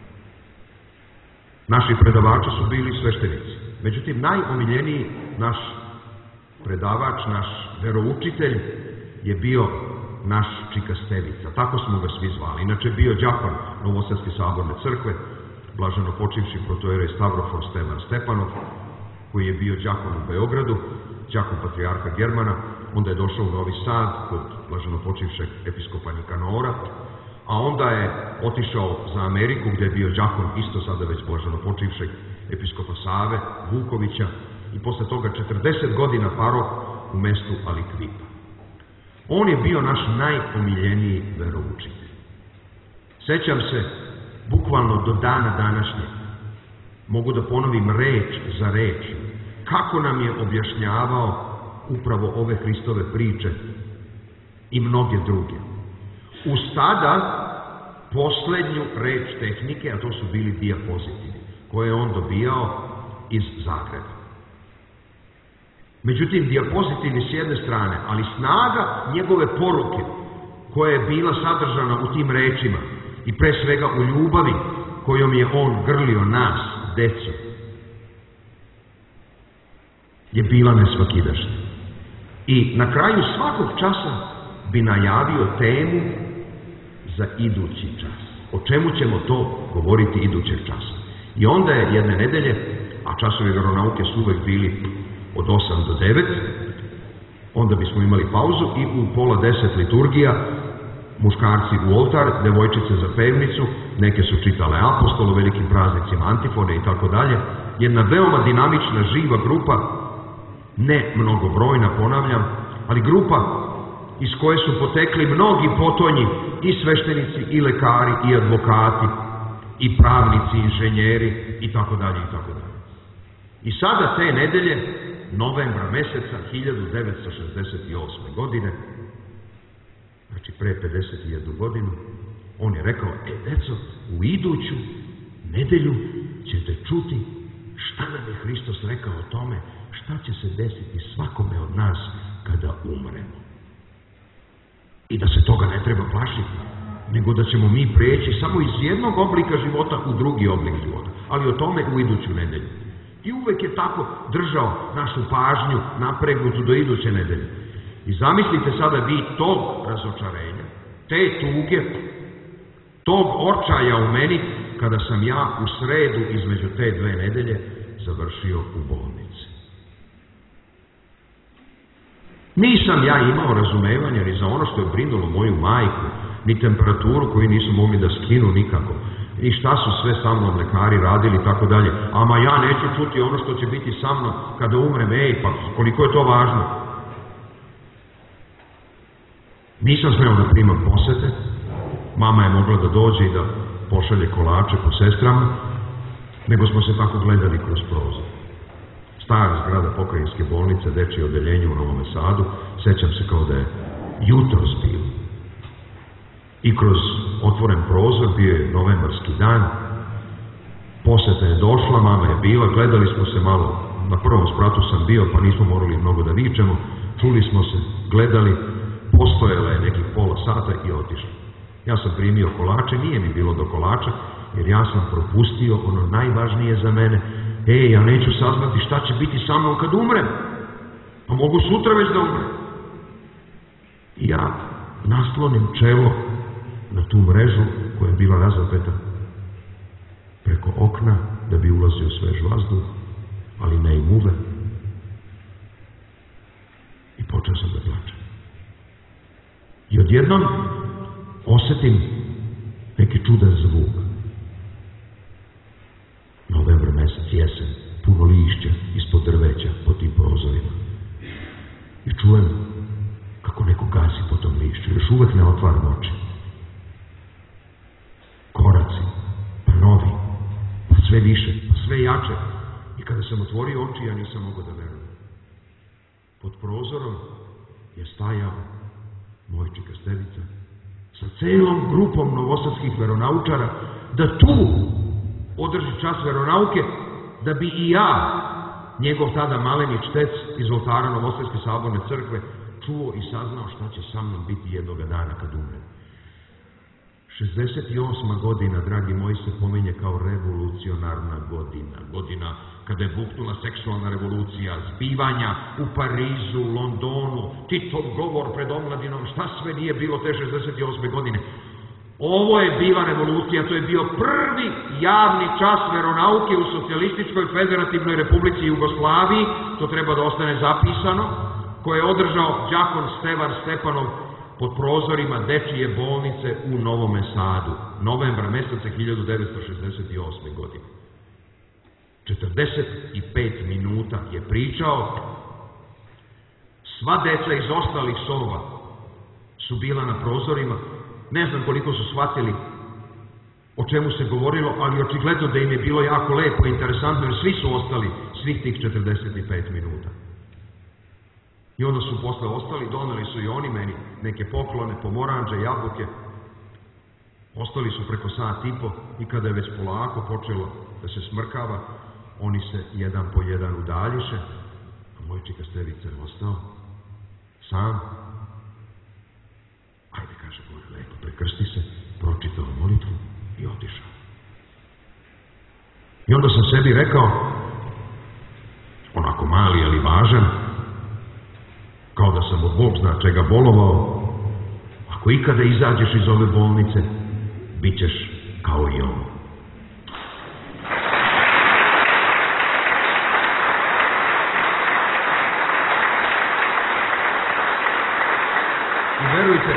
Naši predavači su bili sveštenici. Međutim, najomiljeniji naš predavač, naš veroučitelj je bio naš Čika Stevica. Tako smo ga svi zvali. Inače, bio đakon Novosadske saborne crkve, blaženo počivši protojerej Stavrofor Stevan Stepanov, koji je bio đakon u Beogradu, đakon patrijarha Germana, onda je došao u Novi Sad kod blaženo počivšeg episkopa Nikanora, a onda je otišao za Ameriku gde je bio đakon isto sada već blaženo počivšeg episkopa Save Vukovića i posle toga 40 godina paroh u mestu Alikvipa. On je bio naš najomiljeniji veroučitelj. Sećam se, bukvalno do dana današnjeg, mogu da ponovim reč za reč, kako nam je objašnjavao upravo ove Hristove priče i mnoge druge. uz tada posljednju reč tehnike, a to su bili dijapozitivi, koje je on dobijao iz Zagreba. Međutim, dijapozitivi s jedne strane, ali snaga njegove poruke, koja je bila sadržana u tim rečima i pre svega u ljubavi kojom je on grlio nas, decu, je bila nesvakidašnja. I na kraju svakog časa bi najavio temu za idući čas. O čemu ćemo to govoriti idućeg časa? I onda je jedne nedelje, a časovi veronauke su uvek bili od 8 do 9, onda bismo imali pauzu i u 9:30 liturgija, muškarci u oltar, devojčice za pevnicu, neke su čitale apostol u velikim praznicima, antifone i tako dalje. Jedna veoma dinamična, živa grupa, ne mnogobrojna, ponavljam, ali grupa iz koje su potekli mnogi potonji, i sveštenici, i lekari, i advokati, i pravnici, inženjeri, i tako dalje, i tako dalje. I sada te nedelje, novembra meseca 1968. godine, znači pre 51 godinu, on je rekao: deco, u iduću nedelju ćete čuti šta nam je Hristos rekao o tome šta će se desiti svakome od nas kada umremo. I da se toga ne treba plašiti, nego da ćemo mi preći samo iz jednog oblika života u drugi oblik života. Ali o tome u iduću nedelju. I uvek je tako držao našu pažnju napregnutu do iduće nedelje. I zamislite sada vi tog razočarenja, te tuge, tog očaja u meni, kada sam ja u sredu između te dve nedelje završio u bolnici. Nisam ja imao razumevanja ni za ono što je brinulo moju majku, ni temperaturu koju nisu mogli da skinu nikako, i šta su sve sa mnom lekari radili i tako dalje. Ama ja neću čuti ono što će biti sa mnom kada umrem, pa koliko je to važno. Nisam smeo da primam posete, mama je mogla da dođe i da pošalje kolače po sestrama, nego smo se tako gledali kroz prozor. Stara zgrada pokrajinske bolnice, dečije odeljenje u Novom Sadu, sećam se kao da je jutros bilo. I kroz otvoren prozor, bio je novembarski dan, poseta je došla, mama je bila, gledali smo se malo, na prvom spratu sam bio, pa nismo morali mnogo da vičemo, čuli smo se, gledali, postojala je nekih pola sata i otišla. Ja sam primio kolače, nije mi bilo do kolača, jer ja sam propustio ono najvažnije za mene: ja neću saznati šta će biti sa mnom kad umrem, pa mogu sutra već da umrem. I ja naslonim čelo na tu mrežu koja je bila razapeta preko okna da bi ulazio svež vazduh, ali ne i muve. I počeo sam da plačem. I odjednom osetim neki čudan zvuk. Novembar mesec, jesen, puno lišća ispod drveća po tim prozorima. I čujem kako neko gazi po tom lišću. Još uvek ne otvaram oči. Koraci, pa novi, pa sve više, pa sve jače. I kada sam otvorio oči, ja nisam mogao da verujem. Pod prozorom je stajao Mojčika Stevica sa celom grupom novosadskih veronaučara da tu održi čas veronauke, da bi i ja, njegov tada maleni čtec iz oltara Novosadske saborne crkve, čuo i saznao šta će sa mnom biti jednoga dana kad umrem. 68. godina, dragi moji, se pominje kao revolucionarna godina. Godina kada je buknula seksualna revolucija, zbivanja u Parizu, Londonu, Titov govor pred omladinom, šta sve nije bilo te 68. godine. Ovo je bila revolucija, to je bio prvi javni čas veronauke u Socijalističkoj federativnoj republici Jugoslaviji, to treba da ostane zapisano, koje je održao đakon Stevan Stepanov pod prozorima dečije bolnice u Novome Sadu, novembra meseca 1968. godine. 45 minuta je pričao, sva deca iz ostalih soba su bila na prozorima, ne znam koliko su shvatili o čemu se govorilo, ali očigledno da im je bilo jako lepo i interesantno, jer svi su ostali svih tih 45 minuta. I onda su posle ostali, doneli su i oni meni neke poklone, pomoranđe, jabuke, Ostali su preko sat i po i kada je već polako počelo da se smrkava, oni se jedan po jedan udaljiše, a moj čika Stevica je ostao sam. Ajde, kaže Bore, lepo, prekrsti se, pročitao molitvu i otišao. I onda sam sebi rekao, onako mali, ali važan, kao da sam od Bog zna čega bolovao, ako ikada izađeš iz ove bolnice, bit ćeš kao i on. I verujte,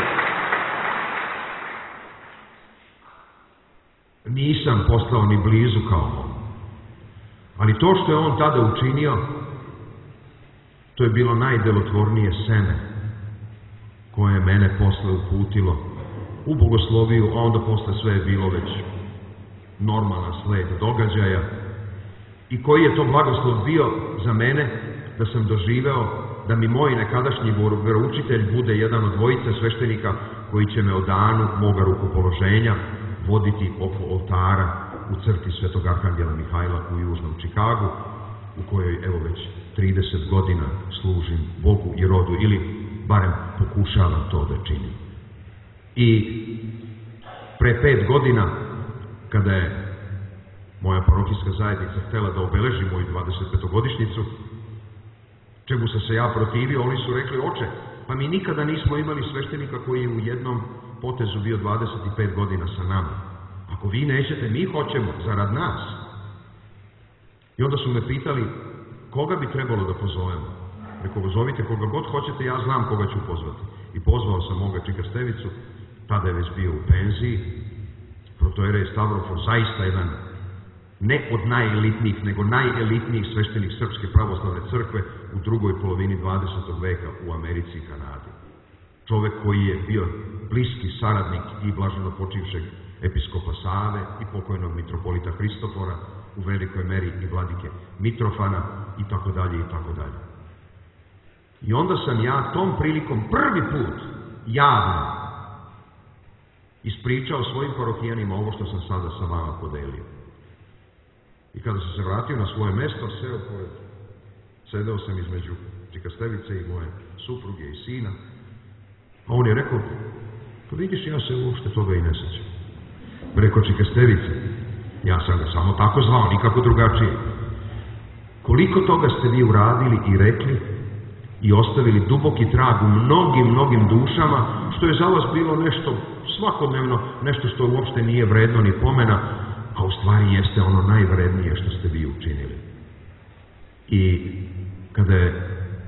nisam postao ni blizu kao on. Ali to što je on tada učinio, to je bilo najdelotvornije seme koje je mene posle uputilo u bogosloviju, a onda posle sve je bilo već normalan sled događaja i koji je to blagoslov bio za mene da sam doživeo da mi moj nekadašnji veroučitelj bude jedan od dvojice sveštenika koji će me o danu moga rukopoloženja voditi oko oltara u crkvi Svetog Arhangela Mihajla u Južnom Čikagu, u kojoj evo već 30 godina služim Bogu i rodu, ili barem pokušavam to da činim. I pre 5 godina, kada je moja parohijska zajednica htela da obeleži moju 25-godišnjicu, čemu sam se ja protivio, oni su rekli: oče, pa mi nikada nismo imali sveštenika koji je u jednom potezu bio 25 godina sa nama. Ako vi nećete, mi hoćemo, zarad nas. I onda su me pitali koga bi trebalo da pozovemo. Rekao, pozovite koga god hoćete, ja znam koga ću pozvati. I pozvao sam moga čika Stevicu, tada je već bio u penziji, protojerej Stavrofor, zaista jedan, ne od najelitnijih, nego najelitnijih sveštenik Srpske pravoslavne crkve u drugoj polovini 20. veka u Americi i Kanadi. Čovek koji je bio bliski saradnik i blaženo počivšeg episkopa Save i pokojnog mitropolita Hristofora, u velikoj meri i vladike Mitrofana i tako dalje i tako dalje. I onda sam ja tom prilikom prvi put javno ispričao svojim parohijanima ovo što sam sada sa vama podelio. I kada sam se vratio na svoje mesto, sedeo sam između čika Stevice i moje supruge i sina, a on je rekao: pa vidiš, ja se uopšte toga i ne sećam. Rekao čika Stevice, ja sam ga samo tako zvao, nikako drugačije. Koliko toga ste vi uradili i rekli i ostavili duboki trag u mnogim dušama, što je za vas bilo nešto svakodnevno, nešto što uopšte nije vredno ni pomena, a u stvari jeste ono najvrednije što ste vi učinili. I kada je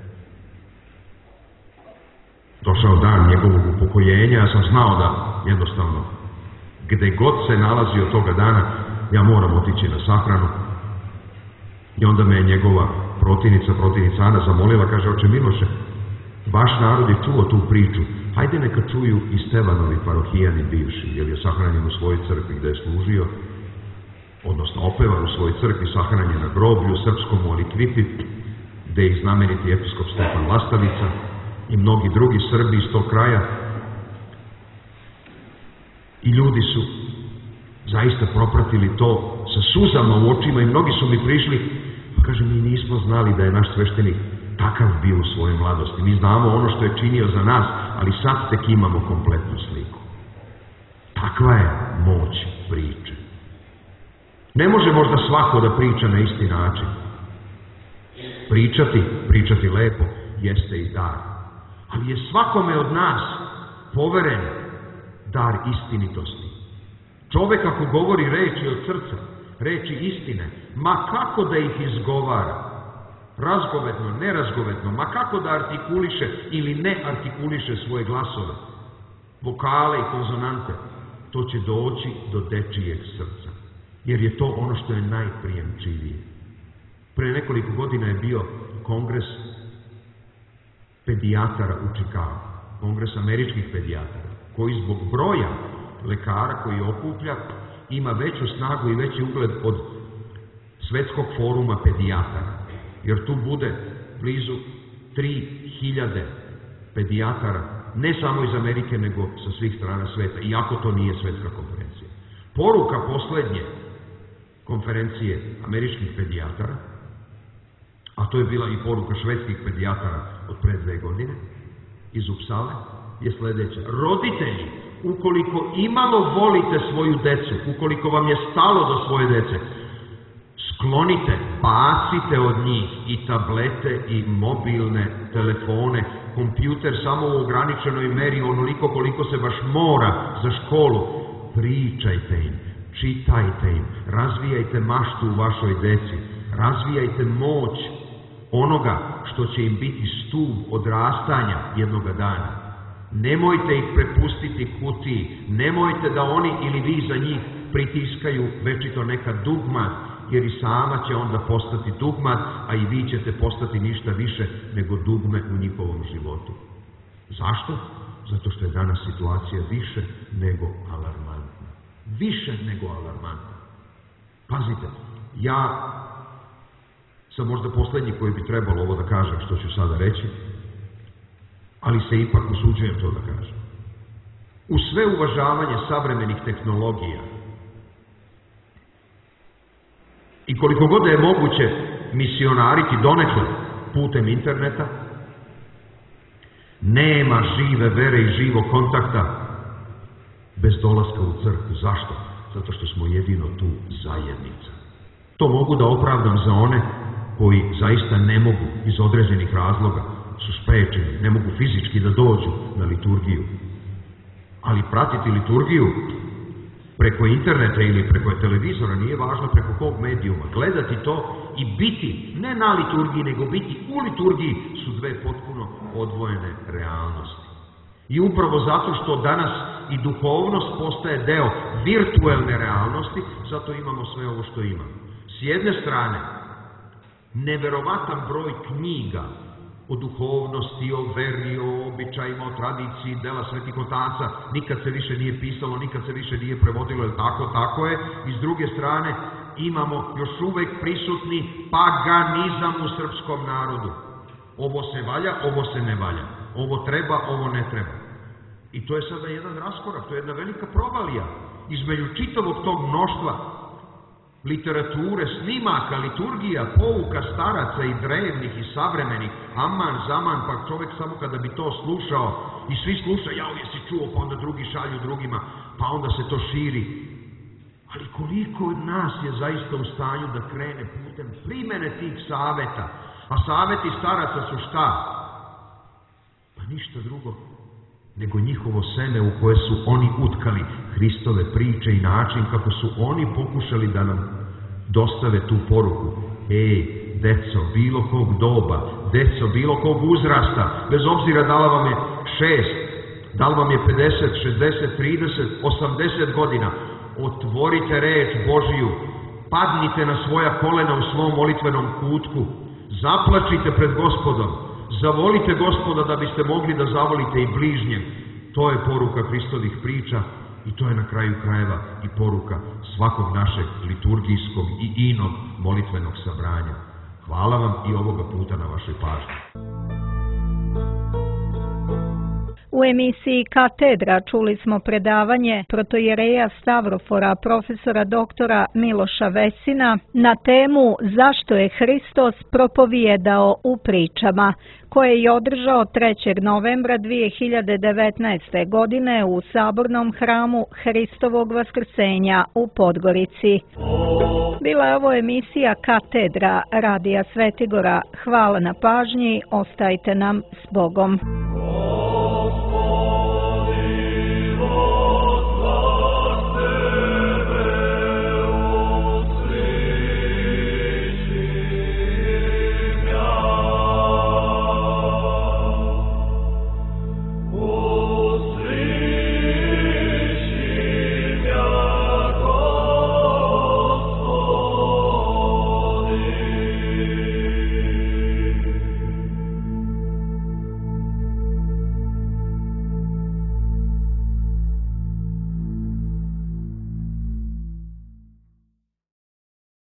došao dan njegovog upokojenja, ja sam znao da jednostavno gde god se nalazio toga dana, ja moram otići na sahranu. I onda me je njegova protivnica Ana zamolila, kaže: oče Miloše, vaš narod je čuo tu priču, hajde neka čuju i Stevanovi parohijani bivši, jer je sahranjen u svojoj crkvi gde je služio, odnosno opevan u svojoj crkvi, sahranjen na groblju srpskom u Alikviti, gde ih znameniti episkop Stefan Lastavica i mnogi drugi Srbi iz tog kraja. I ljudi su zaista propratili to sa suzama u očima i mnogi su mi prišli, pa kaže: mi nismo znali da je naš sveštenik takav bio u svojoj mladosti. Mi znamo ono što je činio za nas, ali sad tek imamo kompletnu sliku. Takva je moć priče. Ne može možda svako da priča na isti način. Pričati lepo jeste i dar. Ali je svakome od nas poveren dar istinitosti. Čovek ako govori reči od srca, reči istine, ma kako da ih izgovara, razgovetno, nerazgovetno, ma kako da artikuliše ili ne artikuliše svoje glasove, vokale i konzonante, to će doći do dečijeg srca, jer je to ono što je najprijemčivije. Pre nekoliko godina je bio kongres pedijatara u Čikagu, kongres američkih pedijatara, koji zbog broja lekara koji okuplja ima veću snagu i veći ugled od Svetskog foruma pedijatara, jer tu bude blizu 3000 pedijatara ne samo iz Amerike, nego sa svih strana sveta, iako to nije svetska konferencija. Poruka poslednje konferencije američkih pedijatara, a to je bila i poruka švedskih pedijatara od pre 2 godine, iz Upsale, je sledeća. Roditelji, ukoliko imalo volite svoju decu, ukoliko vam je stalo do svoje dece, sklonite, bacite od njih i tablete i mobilne telefone, kompjuter samo u ograničenoj meri, onoliko koliko se baš mora za školu. Pričajte im, čitajte im, razvijajte maštu u vašoj deci, razvijajte moć onoga što će im biti stub odrastanja jednoga dana. Nemojte ih prepustiti kutiji, nemojte da oni ili vi za njih pritiskaju večito neka dugma, jer i sama će onda postati dugmat, a i vi ćete postati ništa više nego dugme u njihovom životu. Zašto? Zato što je danas situacija više nego alarmantna. Više nego alarmantna. Pazite, ja sam možda poslednji koji bi trebalo ovo da kažem što ću sada reći, ali se ipak usuđujem to da kažem. U sve uvažavanje savremenih tehnologija i koliko god je moguće misionariti donekle putem interneta, nema žive vere i živog kontakta bez dolaska u crkvu. Zašto? Zato što smo jedino tu zajednica. To mogu da opravdam za one koji zaista ne mogu iz određenih razloga, su sprečeni, ne mogu fizički da dođu na liturgiju. Ali pratiti liturgiju preko interneta ili preko televizora, nije važno preko kog medijuma, gledati to i biti, ne na liturgiji, nego biti u liturgiji, su dve potpuno odvojene realnosti. I upravo zato što danas i duhovnost postaje deo virtuelne realnosti, zato imamo sve ovo što imamo. S jedne strane, neverovatan broj knjiga o duhovnosti, o veri, o običajima, o tradiciji, dela svetih otaca, nikad se više nije pisalo, nikad se više nije prevodilo, jer tako je. I s druge strane, imamo još uvek prisutni paganizam u srpskom narodu. Ovo se valja, ovo se ne valja. Ovo treba, ovo ne treba. I to je sada jedan raskorak, to je jedna velika provalija između čitavog tog mnoštva literature, snimaka, liturgija, pouka staraca i drevnih i savremenih, aman, zaman, pa čovek samo kada bi to slušao i svi slušaju, jao, jesi čuo, pa onda drugi šalju drugima, pa onda se to širi. Ali koliko od nas je zaista u stanju da krene putem primene tih saveta? A saveti staraca su šta? Pa ništa drugo nego njihovo seme u koje su oni utkali Hristove priče i način kako su oni pokušali da nam dostave tu poruku. Deco, bilo kog doba, deco, bilo kog uzrasta, bez obzira da li vam je 6, da li vam je 50, 60, 30, 80 godina, otvorite reč Božiju, padnite na svoja kolena u svom molitvenom kutku, zaplačite pred Gospodom, zavolite Gospoda da biste mogli da zavolite i bližnjem. To je poruka Hristovih priča i to je na kraju krajeva i poruka svakog našeg liturgijskog i inog molitvenog sabranja. Hvala vam i ovoga puta na vašoj pažnji. U emisiji Katedra čuli smo predavanje protojereja Stavrofora profesora doktora Miloša Vesina na temu Zašto je Hristos propovijedao u pričama, koje je održao 3. novembra 2019. godine u Sabornom hramu Hristovog vaskrsenja u Podgorici. Bila je ovo emisija Katedra Radija Svetigora. Hvala na pažnji, ostajte nam s Bogom.